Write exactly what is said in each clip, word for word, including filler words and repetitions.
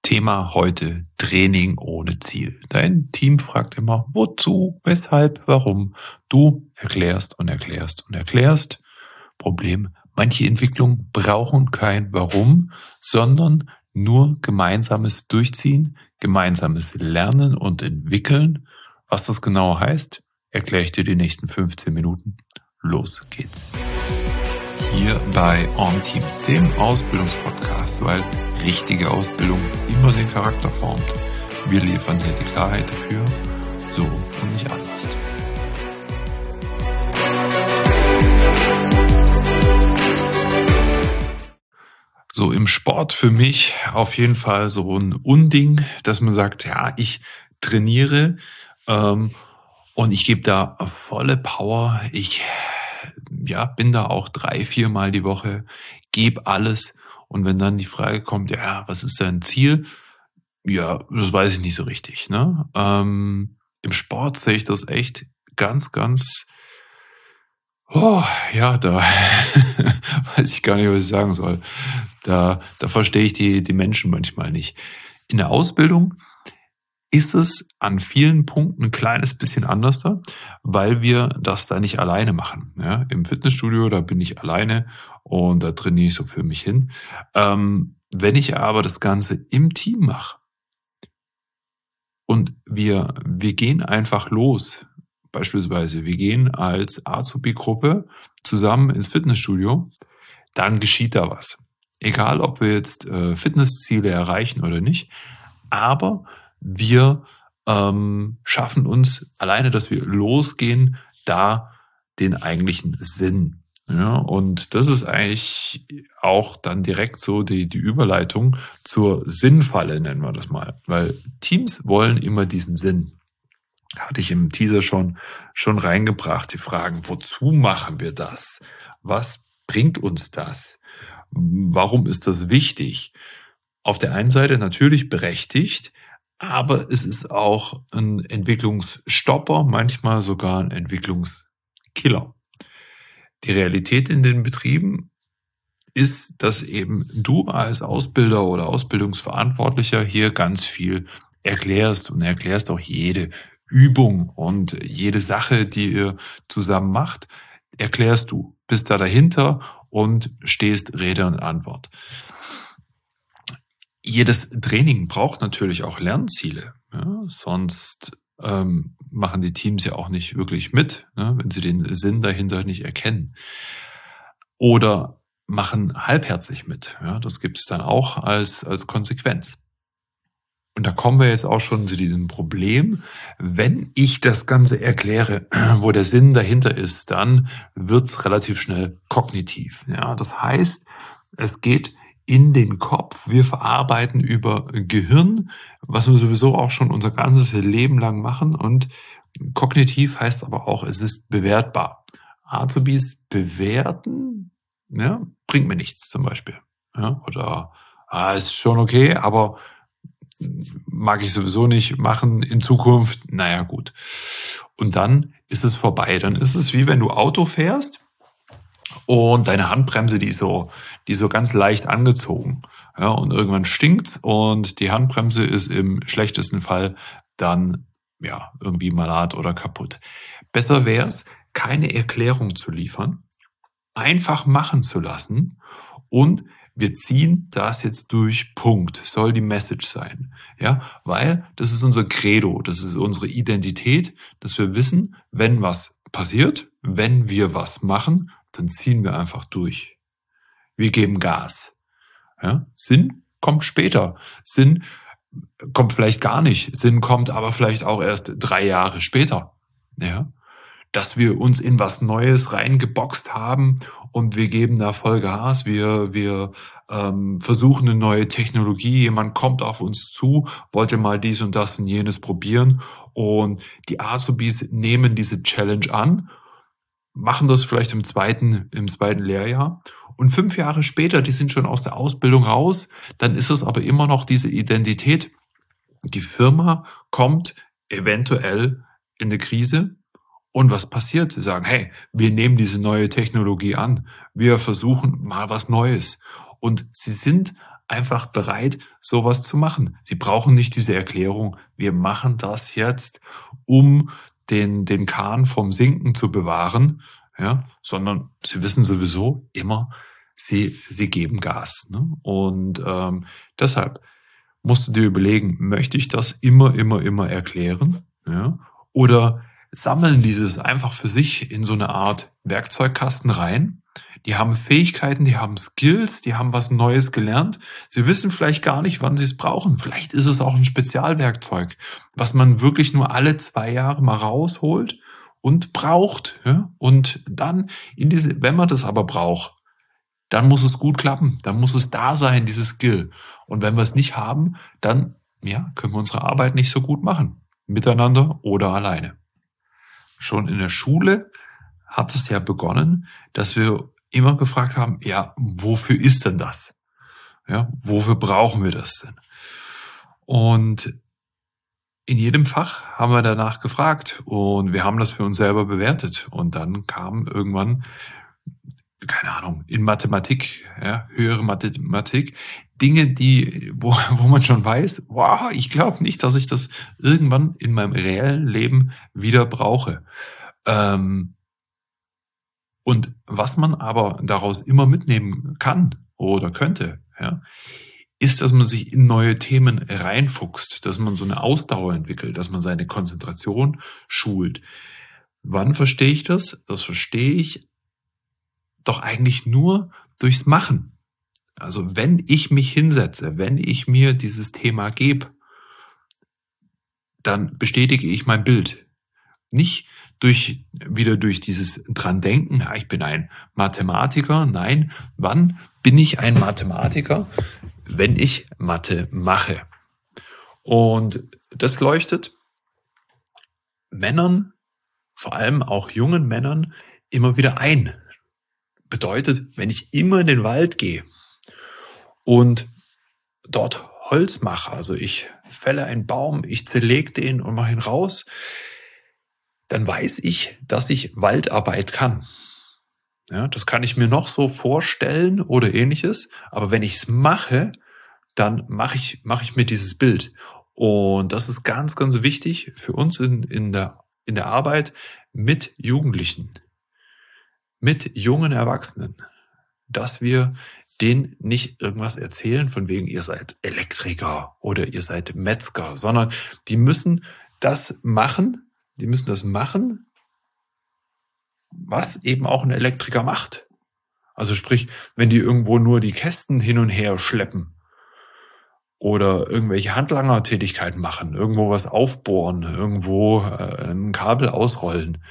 Thema heute: Training ohne Ziel. Dein Team fragt immer, wozu, weshalb, warum. Du erklärst und erklärst und erklärst. Problem: Manche Entwicklungen brauchen kein Warum, sondern nur gemeinsames Durchziehen, gemeinsames Lernen und Entwickeln. Was das genau heißt, erkläre ich dir die nächsten fünfzehn Minuten. Los geht's. Hier bei On Teams, dem Ausbildungspodcast, weil richtige Ausbildung immer den Charakter formt. Wir liefern hier die Klarheit dafür, so und nicht anders. So im Sport für mich auf jeden Fall so ein Unding, dass man sagt, ja, ich trainiere ähm, und ich gebe da volle Power. Ich ja, bin da auch drei, viermal die Woche, gebe alles. Und wenn dann die Frage kommt, ja, was ist dein Ziel? Ja, das weiß ich nicht so richtig. Ne? Ähm, Im Sport sehe ich das echt ganz, ganz, oh, ja, da weiß ich gar nicht, was ich sagen soll. Da, da verstehe ich die, die Menschen manchmal nicht. In der Ausbildung ist es an vielen Punkten ein kleines bisschen anders da, weil wir das da nicht alleine machen. Ja, im Fitnessstudio, da bin ich alleine und da trainiere ich so für mich hin. Ähm, wenn ich aber das Ganze im Team mache und wir, wir gehen einfach los, beispielsweise wir gehen als Azubi-Gruppe zusammen ins Fitnessstudio, dann geschieht da was. Egal, ob wir jetzt äh, Fitnessziele erreichen oder nicht, aber wir ähm, schaffen uns alleine, dass wir losgehen, da den eigentlichen Sinn. Ja, und das ist eigentlich auch dann direkt so die, die Überleitung zur Sinnfalle, nennen wir das mal. Weil Teams wollen immer diesen Sinn. Hatte ich im Teaser schon, schon reingebracht, die Fragen, wozu machen wir das? Was bringt uns das? Warum ist das wichtig? Auf der einen Seite natürlich berechtigt, aber es ist auch ein Entwicklungsstopper, manchmal sogar ein Entwicklungskiller. Die Realität in den Betrieben ist, dass eben du als Ausbilder oder Ausbildungsverantwortlicher hier ganz viel erklärst und erklärst auch jede Übung und jede Sache, die ihr zusammen macht, erklärst du, bist da dahinter und stehst Rede und Antwort. Jedes Training braucht natürlich auch Lernziele, ja, sonst ähm, machen die Teams ja auch nicht wirklich mit, ne, wenn sie den Sinn dahinter nicht erkennen. Oder machen halbherzig mit. Ja, das gibt es dann auch als, als Konsequenz. Und da kommen wir jetzt auch schon zu diesem Problem. Wenn ich das Ganze erkläre, wo der Sinn dahinter ist, dann wird es relativ schnell kognitiv. Ja, das heißt, es geht in den Kopf. Wir verarbeiten über Gehirn, was wir sowieso auch schon unser ganzes Leben lang machen. Und kognitiv heißt aber auch, es ist bewertbar. Azubis bewerten, ja, bringt mir nichts zum Beispiel. Ja, oder ah, ist schon okay, aber mag ich sowieso nicht machen in Zukunft. Naja, gut. Und dann ist es vorbei. Dann ist es wie wenn du Auto fährst und deine Handbremse, die ist so, die ist so ganz leicht angezogen. Ja, und irgendwann stinkt und die Handbremse ist im schlechtesten Fall dann ja irgendwie malat oder kaputt. Besser wäre es, keine Erklärung zu liefern, einfach machen zu lassen und wir ziehen das jetzt durch, Punkt. Soll die Message sein. Ja, weil das ist unser Credo, das ist unsere Identität, dass wir wissen, wenn was passiert, wenn wir was machen, dann ziehen wir einfach durch. Wir geben Gas. Ja, Sinn kommt später. Sinn kommt vielleicht gar nicht. Sinn kommt aber vielleicht auch erst drei Jahre später. Ja, dass wir uns in was Neues reingeboxt haben und wir geben da voll Gas. Wir, wir ähm, versuchen eine neue Technologie. Jemand kommt auf uns zu, wollte mal dies und das und jenes probieren und die Azubis nehmen diese Challenge an, machen das vielleicht im zweiten, im zweiten Lehrjahr und fünf Jahre später, die sind schon aus der Ausbildung raus, dann ist es aber immer noch diese Identität. Die Firma kommt eventuell in eine Krise und was passiert? Sie sagen, hey, wir nehmen diese neue Technologie an, wir versuchen mal was Neues und sie sind einfach bereit, sowas zu machen. Sie brauchen nicht diese Erklärung, wir machen das jetzt, um den, den Kahn vom Sinken zu bewahren, ja, sondern sie wissen sowieso immer, sie, sie geben Gas. Ne? Und ähm, deshalb musst du dir überlegen, möchte ich das immer, immer, immer erklären? Ja? Oder sammeln dieses einfach für sich in so eine Art Werkzeugkasten rein? Die haben Fähigkeiten, die haben Skills, die haben was Neues gelernt. Sie wissen vielleicht gar nicht, wann sie es brauchen. Vielleicht ist es auch ein Spezialwerkzeug, was man wirklich nur alle zwei Jahre mal rausholt und braucht. Ja? Und dann, in diese, wenn man das aber braucht, dann muss es gut klappen. Dann muss es da sein, dieses Skill. Und wenn wir es nicht haben, dann ja, können wir unsere Arbeit nicht so gut machen. Miteinander oder alleine. Schon in der Schule hat es ja begonnen, dass wir immer gefragt haben, ja, wofür ist denn das? Ja, wofür brauchen wir das denn? Und in jedem Fach haben wir danach gefragt und wir haben das für uns selber bewertet. Und dann kam irgendwann, keine Ahnung, in Mathematik, ja, höhere Mathematik, Dinge, die, wo, wo man schon weiß, wow, ich glaube nicht, dass ich das irgendwann in meinem reellen Leben wieder brauche. Ähm, und was man aber daraus immer mitnehmen kann oder könnte, ja, ist, dass man sich in neue Themen reinfuchst, dass man so eine Ausdauer entwickelt, dass man seine Konzentration schult. Wann verstehe ich das? Das verstehe ich doch eigentlich nur durchs Machen. Also wenn ich mich hinsetze, wenn ich mir dieses Thema gebe, dann bestätige ich mein Bild. Nicht durch, wieder durch dieses dran denken, ja, ich bin ein Mathematiker. Nein, wann bin ich ein Mathematiker? Wenn ich Mathe mache. Und das leuchtet Männern, vor allem auch jungen Männern, immer wieder ein. Bedeutet, wenn ich immer in den Wald gehe und dort Holz mache, also ich fälle einen Baum, ich zerlege den und mache ihn raus, dann weiß ich, dass ich Waldarbeit kann. Ja, das kann ich mir noch so vorstellen oder ähnliches, aber wenn ich es mache, dann mache ich, mache ich mir dieses Bild. Und das ist ganz, ganz wichtig für uns in, in, der, in der Arbeit mit Jugendlichen, mit jungen Erwachsenen, dass wir denen nicht irgendwas erzählen, von wegen, ihr seid Elektriker oder ihr seid Metzger, sondern die müssen das machen, die müssen das machen, was eben auch ein Elektriker macht. Also sprich, wenn die irgendwo nur die Kästen hin und her schleppen oder irgendwelche Handlangertätigkeiten machen, irgendwo was aufbohren, irgendwo äh, ein Kabel ausrollen,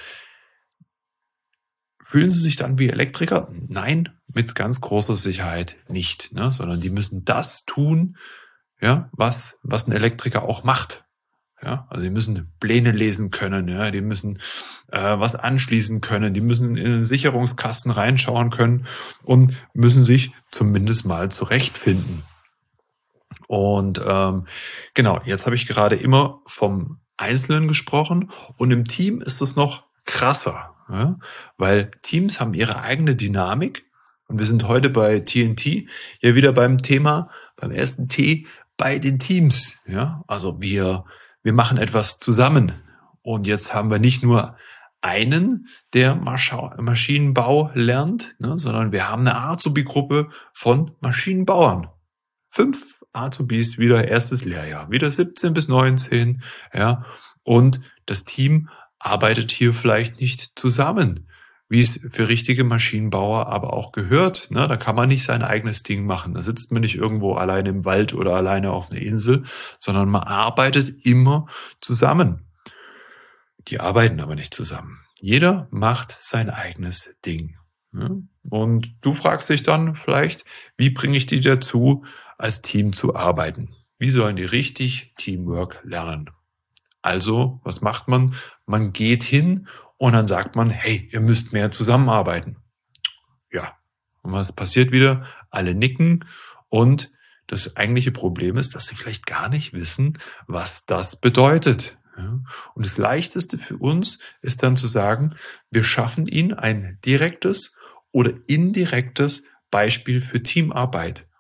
fühlen sie sich dann wie Elektriker? Nein, mit ganz großer Sicherheit nicht, ne? Sondern die müssen das tun, ja, was, was ein Elektriker auch macht. Ja, also die müssen Pläne lesen können, ja, die müssen äh, was anschließen können, die müssen in den Sicherungskasten reinschauen können und müssen sich zumindest mal zurechtfinden. Und ähm, genau, jetzt habe ich gerade immer vom Einzelnen gesprochen und im Team ist es noch krasser, ja? Weil Teams haben ihre eigene Dynamik und wir sind heute bei T N T ja wieder beim Thema, beim ersten T, bei den Teams. Ja? Also wir Wir machen etwas zusammen. Und jetzt haben wir nicht nur einen, der Mascha- Maschinenbau lernt, ne, sondern wir haben eine Azubi-Gruppe von Maschinenbauern. Fünf Azubis, wieder erstes Lehrjahr, wieder siebzehn bis neunzehn. Ja, und das Team arbeitet hier vielleicht nicht zusammen, wie es für richtige Maschinenbauer aber auch gehört. Ne? Da kann man nicht sein eigenes Ding machen. Da sitzt man nicht irgendwo alleine im Wald oder alleine auf einer Insel, sondern man arbeitet immer zusammen. Die arbeiten aber nicht zusammen. Jeder macht sein eigenes Ding. Ne? Und du fragst dich dann vielleicht, wie bringe ich die dazu, als Team zu arbeiten? Wie sollen die richtig Teamwork lernen? Also, was macht man? Man geht hin und dann sagt man, hey, ihr müsst mehr zusammenarbeiten. Ja, und was passiert wieder? Alle nicken und das eigentliche Problem ist, dass sie vielleicht gar nicht wissen, was das bedeutet. Ja, und das Leichteste für uns ist dann zu sagen, wir schaffen ihnen ein direktes oder indirektes Beispiel für Teamarbeit.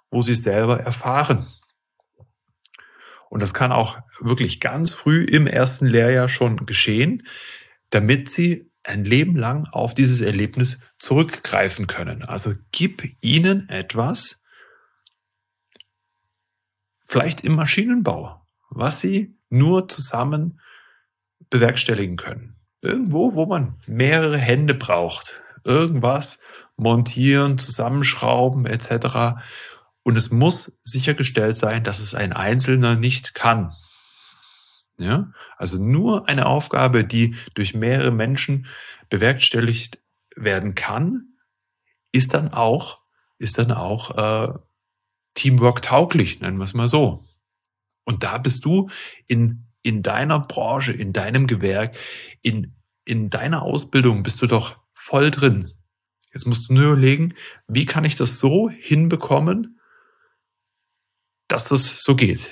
wo sie es selber erfahren. Und das kann auch wirklich ganz früh im ersten Lehrjahr schon geschehen, damit sie ein Leben lang auf dieses Erlebnis zurückgreifen können. Also gib ihnen etwas, vielleicht im Maschinenbau, was sie nur zusammen bewerkstelligen können. Irgendwo, wo man mehrere Hände braucht. Irgendwas montieren, zusammenschrauben et cetera. Und es muss sichergestellt sein, dass es ein Einzelner nicht kann. Ja? Also nur eine Aufgabe, die durch mehrere Menschen bewerkstelligt werden kann, ist dann auch, ist dann auch äh, Teamwork tauglich, nennen wir es mal so. Und da bist du in, in deiner Branche, in deinem Gewerk, in, in deiner Ausbildung bist du doch voll drin. Jetzt musst du nur überlegen, wie kann ich das so hinbekommen, dass das so geht.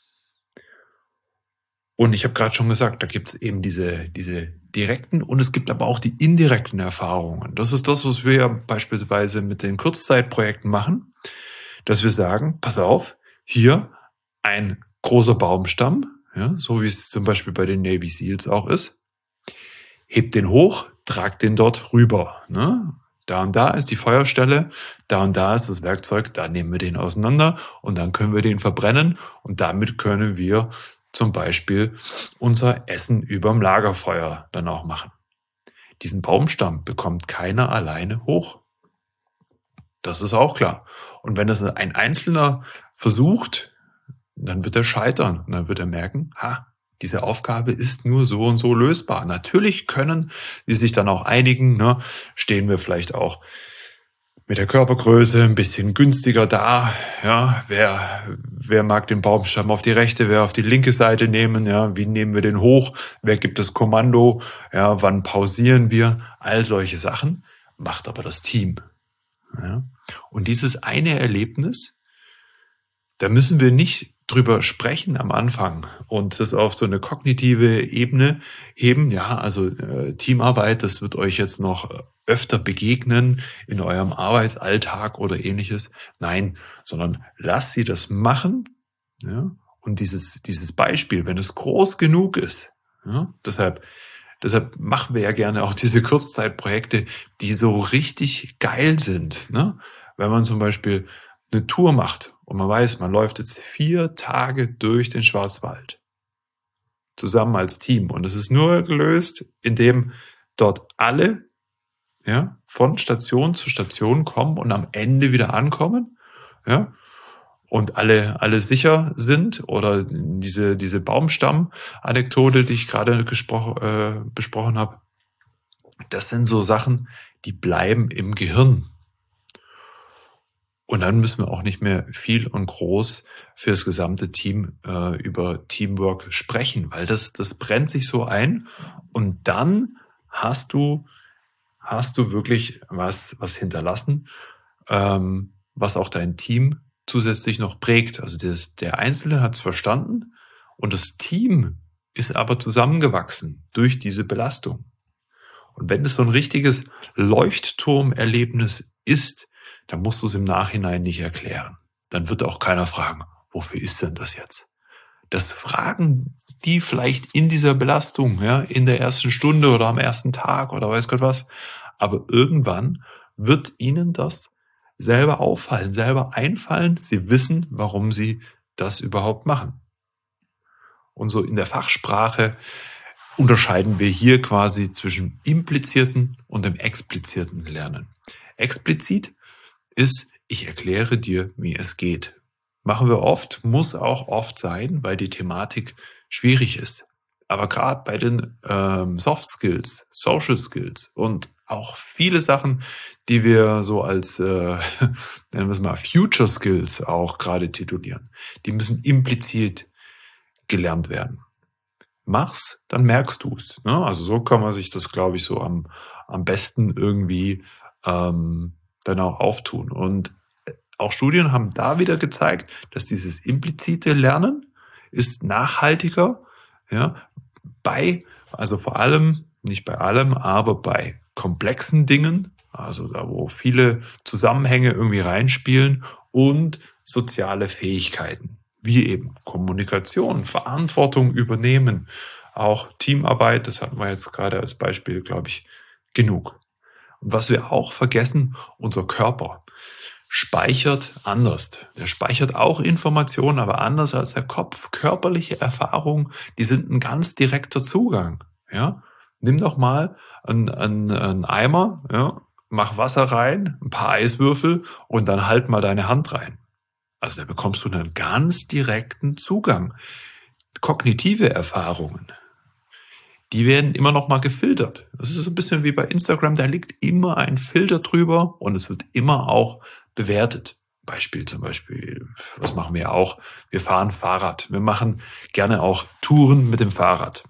Und ich habe gerade schon gesagt, da gibt es eben diese, diese direkten und es gibt aber auch die indirekten Erfahrungen. Das ist das, was wir ja beispielsweise mit den Kurzzeitprojekten machen, dass wir sagen, pass auf, hier ein großer Baumstamm, ja, so wie es zum Beispiel bei den Navy Seals auch ist, hebt den hoch, tragt den dort rüber. Ne? Da und da ist die Feuerstelle, da und da ist das Werkzeug, da nehmen wir den auseinander und dann können wir den verbrennen und damit können wir zum Beispiel unser Essen überm Lagerfeuer dann auch machen. Diesen Baumstamm bekommt keiner alleine hoch. Das ist auch klar. Und wenn es ein Einzelner versucht, dann wird er scheitern und dann wird er merken, ha, diese Aufgabe ist nur so und so lösbar. Natürlich können sie sich dann auch einigen, ne? Stehen wir vielleicht auch mit der Körpergröße ein bisschen günstiger da. Ja, wer, wer mag den Baumstamm auf die rechte, wer auf die linke Seite nehmen? Ja, wie nehmen wir den hoch? Wer gibt das Kommando? Ja, wann pausieren wir? All solche Sachen macht aber das Team. Ja? Und dieses eine Erlebnis, da müssen wir nicht drüber sprechen am Anfang und das auf so eine kognitive Ebene heben. Ja, also äh, Teamarbeit, das wird euch jetzt noch öfter begegnen in eurem Arbeitsalltag oder ähnliches. Nein, sondern lasst sie das machen. Ja? Und dieses, dieses Beispiel, wenn es groß genug ist, ja? deshalb, deshalb machen wir ja gerne auch diese Kurzzeitprojekte, die so richtig geil sind. Ne? Wenn man zum Beispiel eine Tour macht und man weiß, man läuft jetzt vier Tage durch den Schwarzwald zusammen als Team und es ist nur gelöst, indem dort alle ja, von Station zu Station kommen und am Ende wieder ankommen, ja, und alle, alle sicher sind oder diese, diese Baumstamm-Anekdote, die ich gerade gespro- äh, besprochen habe, das sind so Sachen, die bleiben im Gehirn. Und dann müssen wir auch nicht mehr viel und groß für das gesamte Team äh, über Teamwork sprechen, weil das, das brennt sich so ein und dann hast du, hast du wirklich was, was hinterlassen, ähm, was auch dein Team zusätzlich noch prägt. Also das, der Einzelne hat es verstanden und das Team ist aber zusammengewachsen durch diese Belastung. Und wenn es so ein richtiges Leuchtturmerlebnis ist, dann musst du es im Nachhinein nicht erklären. Dann wird auch keiner fragen, wofür ist denn das jetzt? Das fragen die vielleicht in dieser Belastung, ja, in der ersten Stunde oder am ersten Tag oder weiß Gott was. Aber irgendwann wird ihnen das selber auffallen, selber einfallen. Sie wissen, warum sie das überhaupt machen. Und so in der Fachsprache unterscheiden wir hier quasi zwischen implizierten und dem explizierten Lernen. Explizit ist, ich erkläre dir, wie es geht. Machen wir oft, muss auch oft sein, weil die Thematik schwierig ist. Aber gerade bei den ähm, Soft Skills, Social Skills und auch viele Sachen, die wir so als, äh, nennen wir es mal, Future Skills auch gerade titulieren, die müssen implizit gelernt werden. Mach's, dann merkst du's. Ne? Also so kann man sich das, glaube ich, so am, am besten irgendwie ähm, dann auch auftun. Und auch Studien haben da wieder gezeigt, dass dieses implizite Lernen ist nachhaltiger, ja, bei, also vor allem, nicht bei allem, aber bei komplexen Dingen, also da, wo viele Zusammenhänge irgendwie reinspielen und soziale Fähigkeiten, wie eben Kommunikation, Verantwortung übernehmen, auch Teamarbeit, das hatten wir jetzt gerade als Beispiel, glaube ich, genug. Und was wir auch vergessen, unser Körper speichert anders. Der speichert auch Informationen, aber anders als der Kopf. Körperliche Erfahrungen, die sind ein ganz direkter Zugang. Ja? Nimm doch mal einen, einen, einen Eimer, ja? Mach Wasser rein, ein paar Eiswürfel und dann halt mal deine Hand rein. Also da bekommst du einen ganz direkten Zugang. Kognitive Erfahrungen, die werden immer noch mal gefiltert. Das ist so ein bisschen wie bei Instagram, da liegt immer ein Filter drüber und es wird immer auch bewertet. Beispiel zum Beispiel, was machen wir auch? Wir fahren Fahrrad. Wir machen gerne auch Touren mit dem Fahrrad.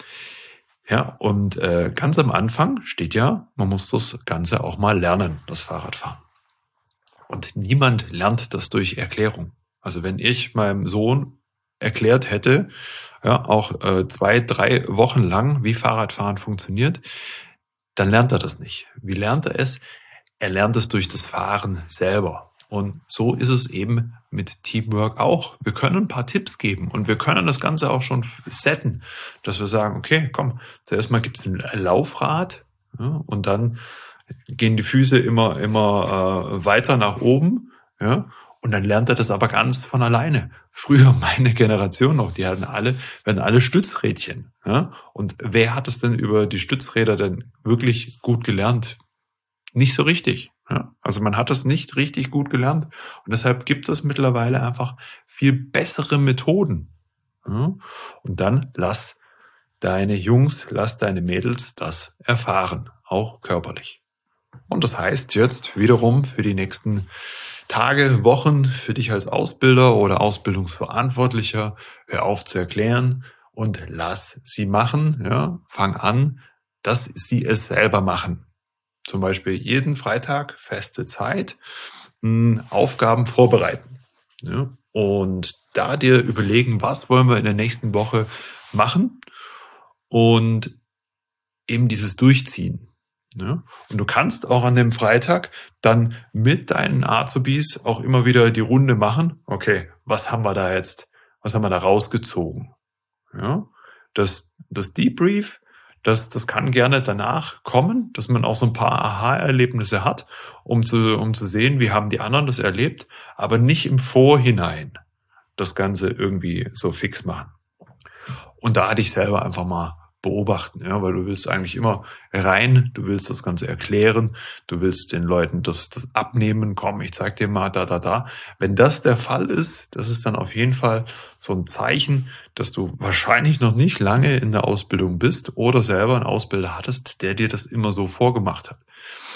Ja, und äh, ganz am Anfang steht ja, man muss das Ganze auch mal lernen, das Fahrradfahren. Und niemand lernt das durch Erklärung. Also wenn ich meinem Sohn erklärt hätte, ja, auch äh, zwei, drei Wochen lang, wie Fahrradfahren funktioniert, dann lernt er das nicht. Wie lernt er es? Er lernt es durch das Fahren selber. Und so ist es eben mit Teamwork auch. Wir können ein paar Tipps geben und wir können das Ganze auch schon setten, dass wir sagen, okay, komm, zuerst mal gibt es ein Laufrad, ja, und dann gehen die Füße immer, immer äh, weiter nach oben, ja, und dann lernt er das aber ganz von alleine. Früher meine Generation noch, die hatten alle, werden alle Stützrädchen. Ja? Und wer hat es denn über die Stützräder denn wirklich gut gelernt? Nicht so richtig. Ja? Also man hat das nicht richtig gut gelernt. Und deshalb gibt es mittlerweile einfach viel bessere Methoden. Ja? Und dann lass deine Jungs, lass deine Mädels das erfahren, auch körperlich. Und das heißt jetzt wiederum für die nächsten Tage, Wochen für dich als Ausbilder oder Ausbildungsverantwortlicher, hör auf zu erklären und lass sie machen. Ja, fang an, dass sie es selber machen. Zum Beispiel jeden Freitag feste Zeit, mh, Aufgaben vorbereiten. Ja, und da dir überlegen, was wollen wir in der nächsten Woche machen und eben dieses Durchziehen. Ja, und du kannst auch an dem Freitag dann mit deinen Azubis auch immer wieder die Runde machen. Okay, was haben wir da jetzt? Was haben wir da rausgezogen? Ja, das, das Debrief, das, das kann gerne danach kommen, dass man auch so ein paar Aha-Erlebnisse hat, um zu, um zu sehen, wie haben die anderen das erlebt, aber nicht im Vorhinein das Ganze irgendwie so fix machen. Und da dich selber einfach mal beobachten, ja, weil du willst eigentlich immer rein, du willst das Ganze erklären, du willst den Leuten das, das abnehmen, komm, ich zeig dir mal da, da, da. Wenn das der Fall ist, das ist dann auf jeden Fall so ein Zeichen, dass du wahrscheinlich noch nicht lange in der Ausbildung bist oder selber einen Ausbilder hattest, der dir das immer so vorgemacht hat.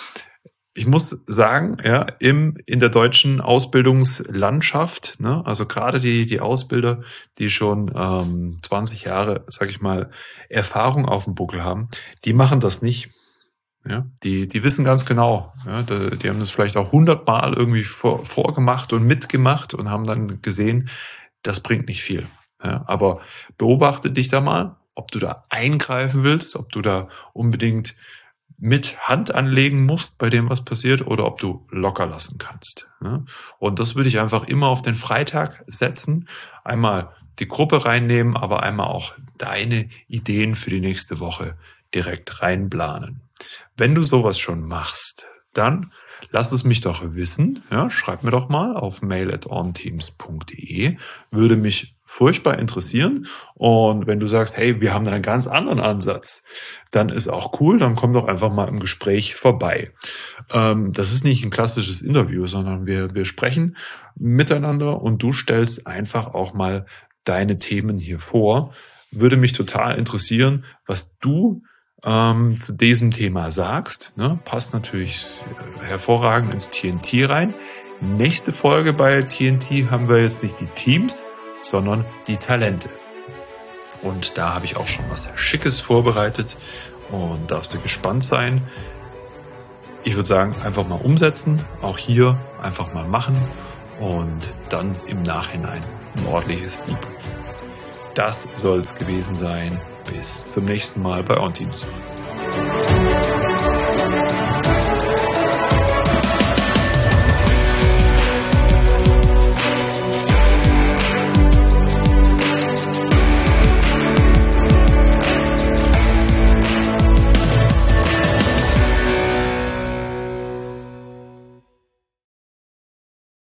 Ich muss sagen, ja, im, in der deutschen Ausbildungslandschaft, ne, also gerade die, die Ausbilder, die schon ähm, zwanzig Jahre, sag ich mal, Erfahrung auf dem Buckel haben, die machen das nicht. Ja, die, die wissen ganz genau, ja, die, die haben das vielleicht auch hundertmal irgendwie vor, vorgemacht und mitgemacht und haben dann gesehen, das bringt nicht viel. Ja, aber beobachte dich da mal, ob du da eingreifen willst, ob du da unbedingt mit Hand anlegen musst bei dem, was passiert, oder ob du locker lassen kannst. Und das würde ich einfach immer auf den Freitag setzen. Einmal die Gruppe reinnehmen, aber einmal auch deine Ideen für die nächste Woche direkt reinplanen. Wenn du sowas schon machst, dann lass es mich doch wissen. Ja, schreib mir doch mal auf mail at onteams punkt de. Würde mich furchtbar interessieren. Und wenn du sagst, hey, wir haben da einen ganz anderen Ansatz, dann ist auch cool, dann komm doch einfach mal im Gespräch vorbei. Ähm, das ist nicht ein klassisches Interview, sondern wir, wir sprechen miteinander und du stellst einfach auch mal deine Themen hier vor. Würde mich total interessieren, was du ähm, zu diesem Thema sagst. Ne? Passt natürlich hervorragend ins T N T rein. Nächste Folge bei T N T haben wir jetzt nicht die Teams, sondern die Talente. Und da habe ich auch schon was Schickes vorbereitet und darfst du gespannt sein. Ich würde sagen, einfach mal umsetzen, auch hier einfach mal machen und dann im Nachhinein ein ordentliches Debrief. Das soll es gewesen sein. Bis zum nächsten Mal bei OnTeams.